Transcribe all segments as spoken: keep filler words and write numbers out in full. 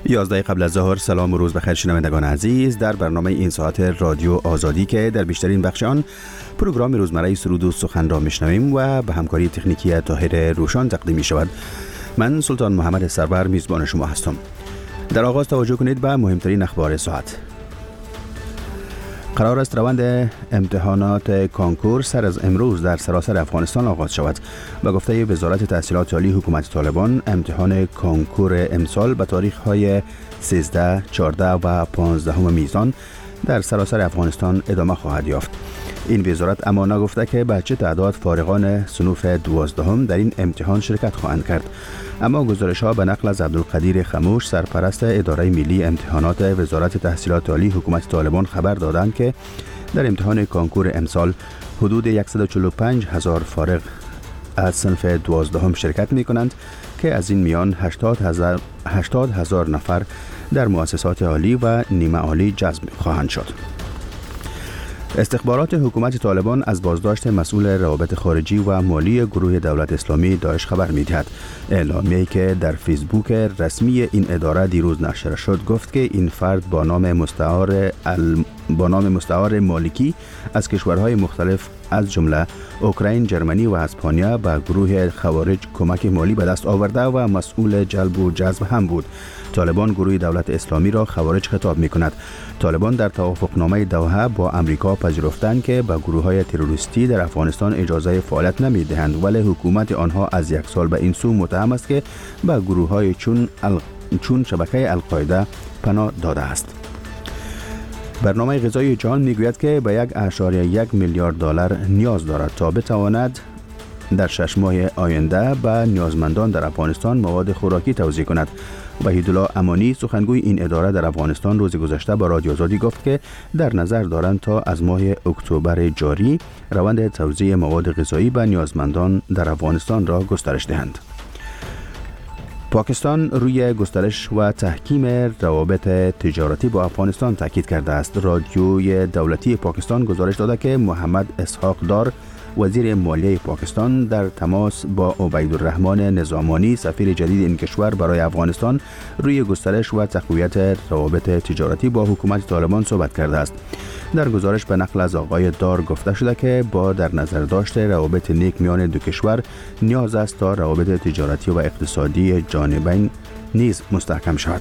یازده قبل از ظهر. سلام و روز بخیر شنوندگان عزیز. در برنامه این ساعت رادیو آزادی که در بیشترین بخش آن پروگرام روزمره سرود و سخن را میشنویم و به همکاری تکنیکی طاهر روشان تقدیم می شود. من سلطان محمد سرور میزبان شما هستم. در آغاز توجه کنید به مهمترین اخبار ساعت. قرار است روند امتحانات کنکور سر از امروز در سراسر افغانستان آغاز شود. به گفته وزارت تحصیلات عالی حکومت طالبان، امتحان کنکور امسال به تاریخ‌های سیزده، چهارده و پانزده میزان در سراسر افغانستان ادامه خواهد یافت. این وزارت اما نگفته که به چه تعداد فارغان صنوف دوازدهم در این امتحان شرکت خواهند کرد. اما گزارش‌ها به نقل از عبدالقدیر خموش، سرپرست اداره ملی امتحانات وزارت تحصیلات عالی حکومت طالبان خبر دادند که در امتحان کنکور امسال حدود صد و چهل و پنج هزار فارغ از صنف دوازدهم شرکت می‌کنند که از این میان هشتاد هزار نفر در مؤسسات عالی و نیمه عالی جذب خواهند شد. استخبارات حکومت طالبان از بازداشت مسئول روابط خارجی و مالی گروه دولت اسلامی داعش خبر می‌دهد. اعلامیه‌ای که در فیسبوک رسمی این اداره دیروز نشر شد گفت که این فرد با نام مستعار ال... با نام مستعار مالکی از کشورهای مختلف از جمله اوکراین، جرمنی و اسپانیا به گروه خوارج کمک مالی به دست آورده و مسئول جلب و جذب هم بود. طالبان گروه دولت اسلامی را خوارج خطاب می‌کند. طالبان در توافقنامه دوحه با امریکا پذیرفتند که به گروه‌های تروریستی در افغانستان اجازه فعالیت نمی‌دهند، ولی حکومت آنها از یک سال به این سو متهم است که به گروه‌های چون ال... چون شبکه القاعده پناه داده است. برنامه غذایی جهان میگوید که به یک اشاریه یک میلیارد دلار نیاز دارد تا بتواند در شش ماه آینده به نیازمندان در افغانستان مواد خوراکی توزیع کند. وحیدالله امانی، سخنگوی این اداره در افغانستان، روز گذشته با رادیو آزادی گفت که در نظر دارند تا از ماه اکتبر جاری روند توزیع مواد غذایی به نیازمندان در افغانستان را گسترش دهند. پاکستان روی گسترش و تحکیم روابط تجارتی با افغانستان تاکید کرده است. رادیوی دولتی پاکستان گزارش داده که محمد اسحاق دار، وزیر مالیه پاکستان، در تماس با عبیدالرحمن نظامانی، سفیر جدید این کشور برای افغانستان، روی گسترش و تقویت روابط تجارتی با حکومت طالبان صحبت کرده است. در گزارش به نقل از آقای دار گفته شده که با در نظر داشته روابط نیک میان دو کشور نیاز است تا روابط تجارتی و اقتصادی جانبین نیز مستحکم شود.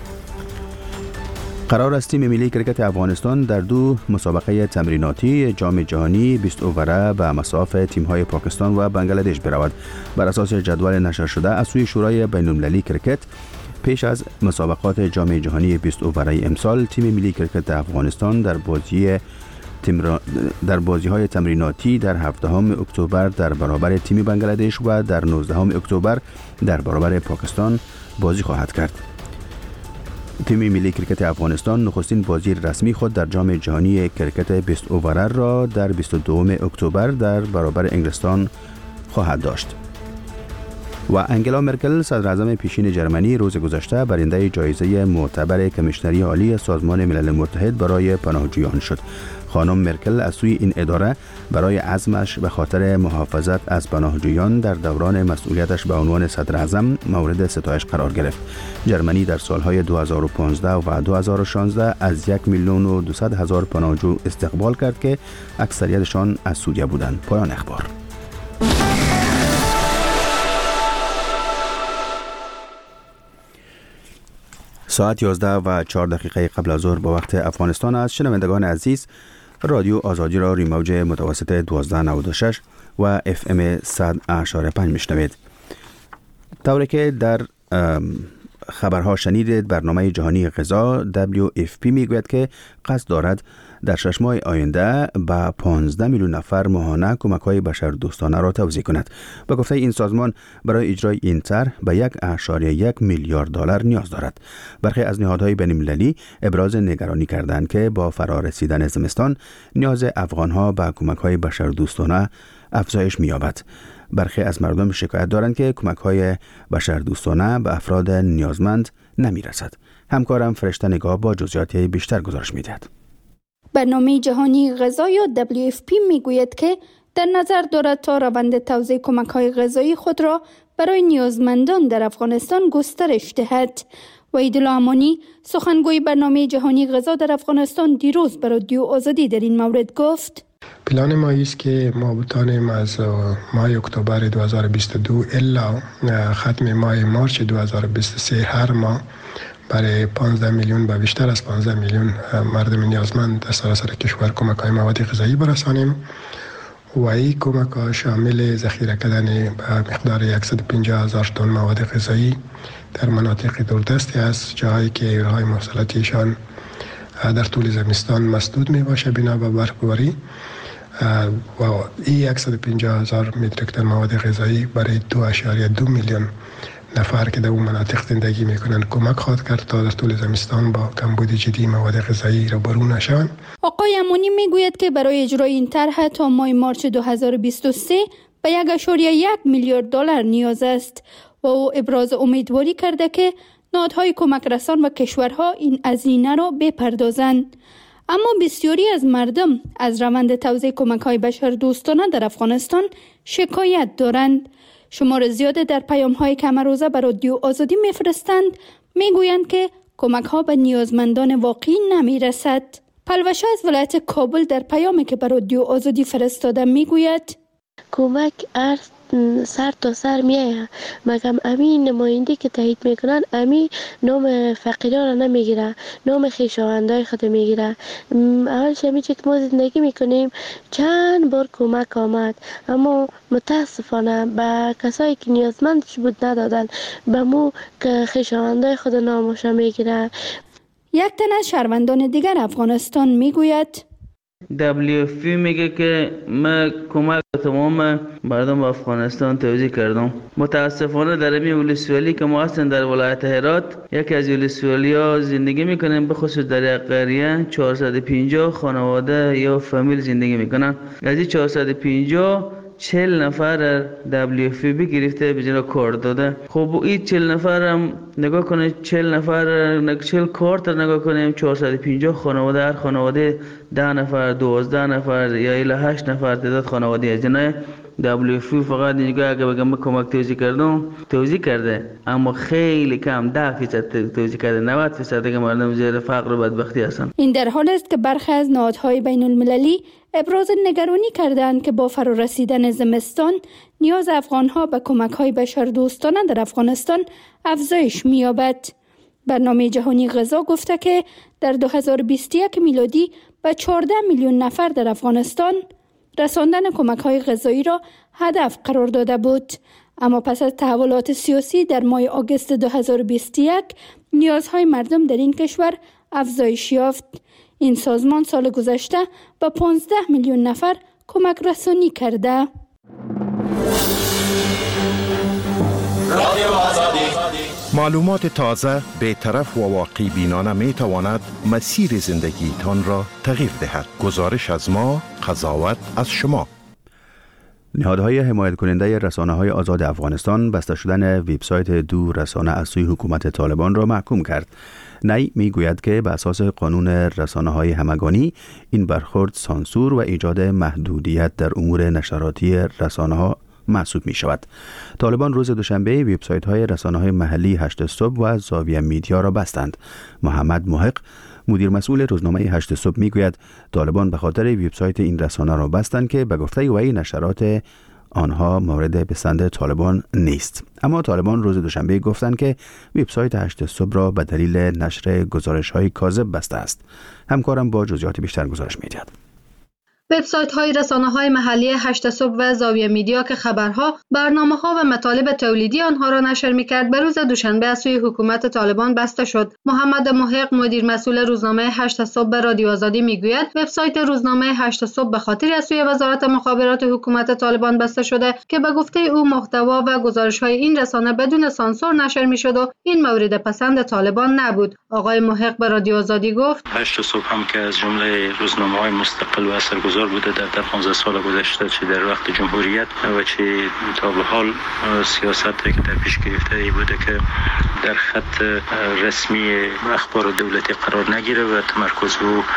قرار است تیم ملی کرکت افغانستان در دو مسابقه تمریناتی جام جهانی بیست اووره به مصاف تیم‌های پاکستان و بنگلادش برود. بر اساس جدول نشر شده از سوی شورای بین‌المللی کرکت، پیش از مسابقات جام جهانی بیست اووره امسال، تیم ملی کرکت افغانستان در بازی تیمرا... در بازی‌های تمریناتی در هفدهم اکتبر در برابر تیم بنگلادش و در نوزدهم اکتبر در برابر پاکستان بازی خواهد کرد. تیم ملی کرکت افغانستان نخستین بازی رسمی خود در جام جهانی کرکت بیست اووره را در بیست و دوم اکتبر در برابر انگلستان خواهد داشت. و انگلا مرکل، صدر اعظم پیشین جرمنی، روز گذشته برنده جایزه معتبر کمیشنری عالی سازمان ملل متحد برای پناهجویان شد. خانم مرکل از سوی این اداره برای عزمش به خاطر محافظت از پناهجویان در دوران مسئولیتش به عنوان صدر اعظم مورد ستایش قرار گرفت. جرمنی در سالهای دو هزار و پانزده و دو هزار و شانزده از یک میلیون و دویست هزار پناهجو استقبال کرد که اکثریتشان از سوریه بودند. پایان اخبار. ساعت یازده و چهار دقیقه قبل از ظهر به وقت افغانستان است. شنوندگان عزیز، رادیو آزادی را روی موج متوسط دوازده نود و شش و اف ام صد و پنج میشنوید. طوری که در خبرها شنیدید، برنامه جهانی غذا دبلیو اف پی میگوید که قصد دارد در شش ماه آینده به پانزده میلیون نفر ماهانه کمک‌های بشردوستانه را توزیع کند. به گفته این سازمان، برای اجرای این طرح به یک اشاریه یک میلیارد دلار نیاز دارد. برخی از نهادهای بین‌المللی ابراز نگرانی کردند که با فرارسیدن زمستان نیاز افغان‌ها به کمک‌های بشردوستانه افزایش می‌یابد. برخی از مردم شکایت دارند که کمک‌های بشردوستانه به افراد نیازمند نمی‌رسد. همکارم فرشته نگاه با جزئیات بیشتر گزارش می‌دهد. برنامه جهانی غذا یا دبلیو اف پی میگوید که در نظر دارد تا روند توزیع کمک‌های غذایی خود را برای نیازمندان در افغانستان گسترش دهد. وحیدالله امانی سخنگوی برنامه جهانی غذا در افغانستان دیروز به رادیو آزادی در این مورد گفت: پلان ما است که ما بتانیم از ماه اکتبر دو هزار و بیست و دو الا ختم ماه مارچ دو هزار و بیست و سه هر ماه برای پانزده میلیون و بیشتر از پانزده میلیون مردم نیازمند در سراسر کشور کمک های مواد غذایی برسانیم و این کمک ها شامل ذخیره کردن به مقدار صد و پنجاه هزار تن مواد غذایی در مناطق دوردستی است، جایی که راه مواصلاتیشان در طول زمستان مسدود می باشه بنا به برفباری و این صد و پنجاه هزار متریک تن مواد غذایی برای دو اشاریه دو میلیون نفر که در اون مناطق زندگی میکنن کمک خواهد کرد تا در طول زمستان با کمبود جدی مواد غذایی را برو نشوند. آقای امانی میگوید که برای اجرای این طرح تا ماه مارچ دو هزار و بیست و سه به یک اشاریه یک میلیارد دلار نیاز است و او ابراز امیدواری کرده که نهادهای کمک رسان و کشورها این هزینه را بپردازند. اما بسیاری از مردم از روند توزیع کمک‌های بشردوستانه در افغانستان شکایت دارند. شمار زیاده در پیام‌های که همه روزه به رادیو آزادی می‌فرستند میگویند که کمک‌ها به نیازمندان واقعی نمی‌رسد. پلوشه از ولایت کابل در پیامی که به رادیو آزادی فرستاده میگوید: کمک ارز سر تا سر میایه، مگم امین نماینده که تایید میکنن امی نام فقیران را نمیگیره، نام خویشاوندای خود میگیره. اول شمی که ما زندگی میکنیم چند بار کمک آمد اما متاسفانه به کسایی که نیازمندش بود ندادن، به مو که خویشاوندای خود نامش میگیره. یک تن از شهروندان دیگر افغانستان میگوید: دبلیو اف پی میگه که من کمک تمام مردم افغانستان توزیع کردم. متاسفانه در این ولسوالی که ما هستیم در ولایت هرات، یکی از ولسوالی ها زندگی میکنیم، به خصوص در یک قریه چهارصد و پنجاه خانواده یا فامیل زندگی میکنن. از این چهارصد و پنجاه چهل نفر دبلیو اف پی گرفته به جنا کار داده. خب این چهل نفر هم نگاه کنید، چهل نفر چهل کارت نگاه کنیم، چهارصد و پنجاه خانواده، هر خانواده ده نفر، دوازده نفر یا الی هشت نفر تعداد خانواده از جنای دبلیو اف پی فقط اینجا اگه بگم کمک توزیع کردم توزیع کرده، اما خیلی کم، ده فیصد توزیع کرده، نود فیصد که مردم زیر فقر و بدبختی هستند. این در حالی است که برخی از نهادهای بین المللی ابراز نگرانی کردند که با فرا رسیدن زمستان نیاز افغانها به کمک‌های بشردوستانه در افغانستان افزایش می‌یابد. برنامه جهانی غذا گفته که در دو هزار و بیست و یک میلادی به چهارده میلیون نفر در افغانستان رساندن کمک‌های غذایی را هدف قرار داده بود. اما پس از تحولات سیاسی در ماه آگوست دو هزار و بیست و یک نیازهای مردم در این کشور افزایش یافت. این سازمان سال گذشته به پانزده میلیون نفر کمک رسانی کرده. معلومات تازه، بی‌طرف و واقع بینانه می تواند مسیر زندگی تان را تغییر دهد. گزارش از ما، قضاوت از شما. نهادهای حمایت کننده رسانه‌های آزاد افغانستان بسته شدن وبسایت دو رسانه از سوی حکومت طالبان را محکوم کرد. نی میگوید که به اساس قانون رسانه‌های همگانی این برخورد سانسور و ایجاد محدودیت در امور نشراتی رسانه‌ها محسوب می شود. طالبان روز دوشنبه وبسایت‌های رسانه‌های محلی هشت صبح و زاویه میدیا را بستند. محمد محق، مدیر مسئول روزنامه هشت صبح میگوید طالبان به خاطر وبسایت این رسانه را بستند که به گفته وی نشرات آنها مورد پسند طالبان نیست. اما طالبان روز دوشنبه گفتند که وبسایت هشت صبح را به دلیل نشر گزارش‌های کاذب بسته است. همکارم با جزئیات بیشتر گزارش می‌دهد. وبسایت‌های رسانه‌های محلی هشت صبح و زاویه میدیا که خبرها، برنامه‌ها و مطالب تولیدی آنها را نشر می‌کرد، به روز دوشنبه از سوی حکومت طالبان بسته شد. محمد محق، مدیر مسئول روزنامه هشت صبح به رادیو آزادی میگوید وبسایت روزنامه هشت صبح به خاطر از سوی وزارت مخابرات حکومت طالبان بسته شده که به گفته او محتوا و گزارش‌های این رسانه بدون سانسور نشر می‌شد و این مورد پسند طالبان نبود. آقای محق به رادیو آزادی گفت هشت صبح هم که از جمله روزنامه‌های مستقل و اثرگذار بوده در در پانزده سال گذشته، چه در وقت جمهوریت و چه تا به حال سیاستی که در پیش گرفته ای بوده که در خط رسمی اخبار دولتی قرار نگیره و تمرکز رو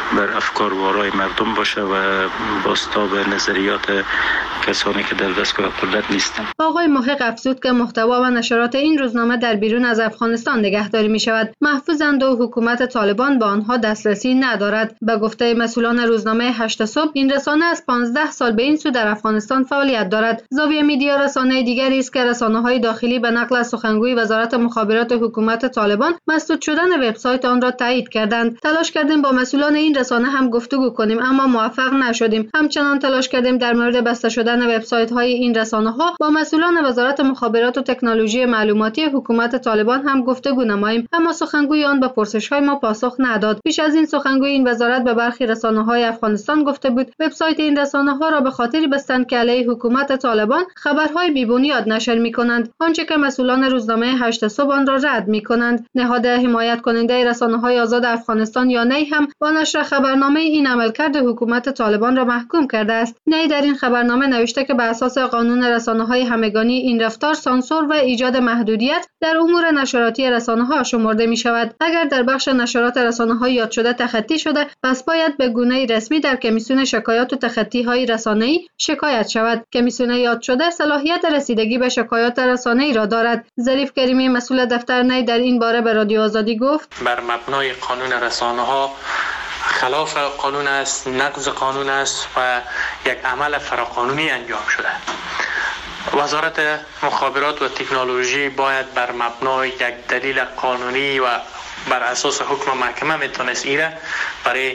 بر افکار و آرای مردم باشه و بازتاب نظریات کسانی که در دستگاه قدرت نیستند. آقای محق افزود که محتوا و نشرات این روزنامه در بیرون از افغانستان نگهداری می شود، محفوظند و حکومت طالبان به آنها دسترسی ندارد. به گفته مسئولان روزنامه هشت صبح، این رسانه از پانزده سال به این سو در افغانستان فعالیت دارد. زاویه میدیا رسانه دیگری است که رسانه‌های داخلی به نقل از سخنگوی وزارت مخابرات حکومت طالبان مسدود شدن وبسایت آن را تایید کردند. تلاش کردیم با مسئولان این رسانه هم گفتگو کنیم اما موفق نشدیم. همچنان تلاش کردیم در مورد بسته شدن وبسایت‌های این رسانه‌ها با مسئولان وزارت مخابرات و تکنولوژی معلوماتی حکومت طالبان هم گفتگو نماییم، اما سخنگوی آن به پرسش‌های ما پاسخ نداد. پیش از این سخنگوی این وزارت به برخی رسانه‌های افغانستان گفته بود وبسایت این رسانه‌ها را به خاطر بستند که علیه حکومت طالبان خبرهای بی‌بنیاد نشر می‌کنند، آنچه که مسئولان روزنامه هشت صبح آن را رد می‌کنند. نهاد حمایت کننده رسانه‌های آزاد افغانستان یا نی هم با نشر خبرنامه این عملکرد حکومت طالبان را محکوم کرده است. نی در این خبرنامه نوشته که بر اساس قانون رسانه‌های همگانی این رفتار سانسور و ایجاد محدودیت در امور نشراتی رسانه‌ها شمرده می‌شود. اگر در بخش نشرات رسانه‌ها یاد شده تخطی شده، پس باید به گونه‌ای رسمی در کمیسیون شکایات و تخطی‌های رسانه‌ای شکایت شود. کمیسیون یاد شده صلاحیت رسیدگی به شکایات رسانه‌ای را دارد. ظریف کریمی مسئول دفتر نی در این باره به رادیو آزادی گفت: بر مبنای قانون رسانه‌ها خلاف قانون است، نقض قانون است و یک عمل فراقانونی انجام شده. وزارت مخابرات و تکنولوژی باید بر مبنای یک دلیل قانونی و بر اساس حکم محکمه میتونست ایره برای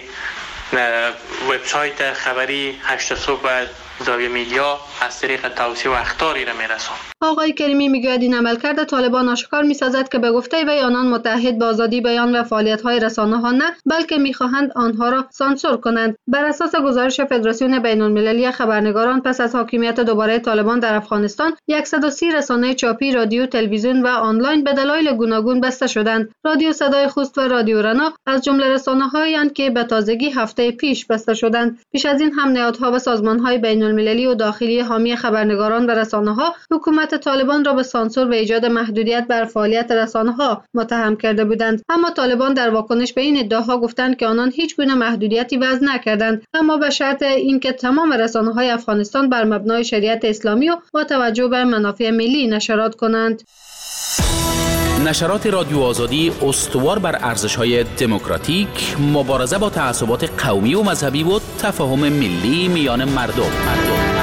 وبسایت خبری هشت صبح و زاویه میدیا از طریق توصیه و اخطاری را میرسون. آقای کریمی میگوید این عملکرد طالبان آشکار میسازد که به گفته وی آنان متحد به آزادی بیان و فعالیت‌های رسانه‌ها نه، بلکه میخواهند آنها را سانسور کنند. بر اساس گزارش فدراسیون بین‌المللی خبرنگاران، پس از حاکمیت دوباره طالبان در افغانستان، صد و سی رسانه چاپی، رادیو، تلویزیون و آنلاین به دلایل گوناگون بسته شدند. رادیو صدای خوست و رادیو رنا از جمله رسانه‌هایی اند که به تازگی هفته پیش بسته شدند. پیش از این هم نهادها و سازمان‌های بین‌المللی و داخلی حامی خبرنگاران و رسانه‌ها حکومت طالبان را به سانسور و ایجاد محدودیت بر فعالیت رسانه‌ها متهم کرده بودند، اما طالبان در واکنش به این ادعاها گفتند که آنان هیچ گونه محدودیتی وضع نکردند، اما به شرط اینکه تمام رسانه‌های افغانستان بر مبنای شریعت اسلامی و با توجه به منافع ملی نشرات کنند. نشرات رادیو آزادی استوار بر ارزش‌های دموکراتیک، مبارزه با تعصبات قومی و مذهبی و تفاهم ملی میان مردم. مردم.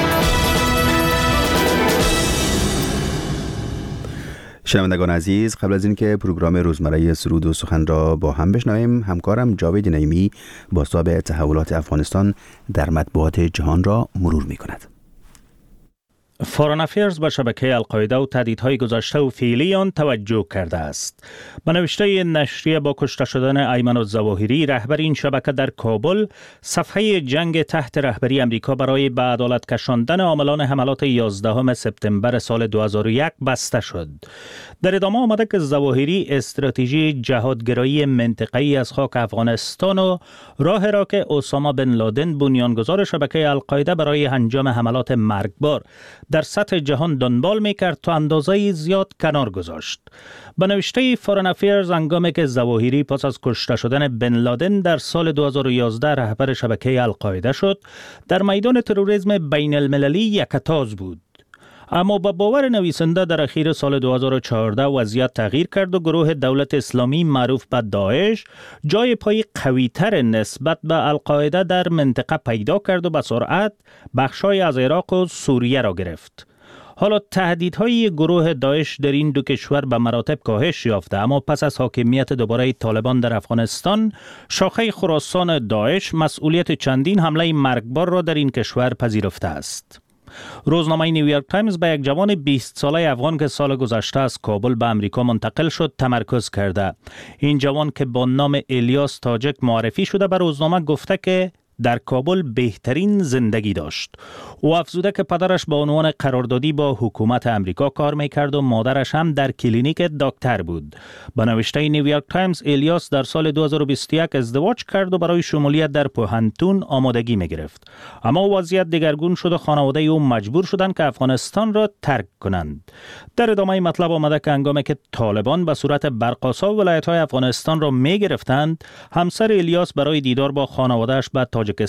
شنوندگان عزیز، قبل از اینکه پروگرام روزمره سرود و سخن را با هم بشنویم، همکارم جاوید نعیمی بازتاب تحولات افغانستان در مطبوعات جهان را مرور می‌کند. فارن افیرز به شبکه القاعده و تهدیدهای گذشته و فعلی آن توجه کرده است. به نوشته نشریه، با کشته شدن ایمن الظواهری رهبر این شبکه در کابل، صفحه جنگ تحت رهبری امریکا برای به عدالت کشاندن عاملان حملات یازدهم سپتامبر سال دو هزار و یک بسته شد. در ادامه آمده که ظواهری استراتژی جهادگرایی منطقه‌ای از خاک افغانستان و راه را که اسامه بن لادن بنیانگذار شبکه القاعده برای انجام حملات مرگبار در سطح جهان دنبال میکرد تا اندازه زیاد کنار گذاشت. به نوشته فارن افیرز، هنگامی که ظواهری پس از کشته شدن بن لادن در سال دو هزار و یازده رهبر شبکه القاعده شد، در میدان تروریسم بین المللی یکتاز بود. اما با باور نویسنده در اخیر سال دو هزار و چهارده وضعیت تغییر کرد و گروه دولت اسلامی معروف به داعش جای پای قوی‌تر نسبت به القاعده در منطقه پیدا کرد و به سرعت بخشای از عراق و سوریه را گرفت. حالا تهدیدهای گروه داعش در این دو کشور به مراتب کاهش یافته، اما پس از حاکمیت دوباره طالبان در افغانستان، شاخه خراسان داعش مسئولیت چندین حمله مرگبار را در این کشور پذیرفته است. روزنامه نیویورک تایمز به یک جوان بیست ساله افغان که سال گذشته از کابل به امریکا منتقل شد تمرکز کرده. این جوان که با نام الیاس تاجک معرفی شده به روزنامه گفته که در کابل بهترین زندگی داشت. او افزوده که پدرش به عنوان قراردادی با حکومت امریکا کار میکرد و مادرش هم در کلینیک دکتر بود. به نوشته نیویورک تایمز، الیاس در سال دو هزار و بیست و یک ازدواج کرد و برای شمولیت در پوهنتون آمادگی میگرفت. اما وضعیت دگرگون شد و خانواده او مجبور شدند که افغانستان را ترک کنند. در ادامه مطلب آمده که هنگامی که طالبان به صورت برق‌آسا ولایت‌های افغانستان را میگرفتند، همسر الیاس برای دیدار با خانواده‌اش به تاجیکستان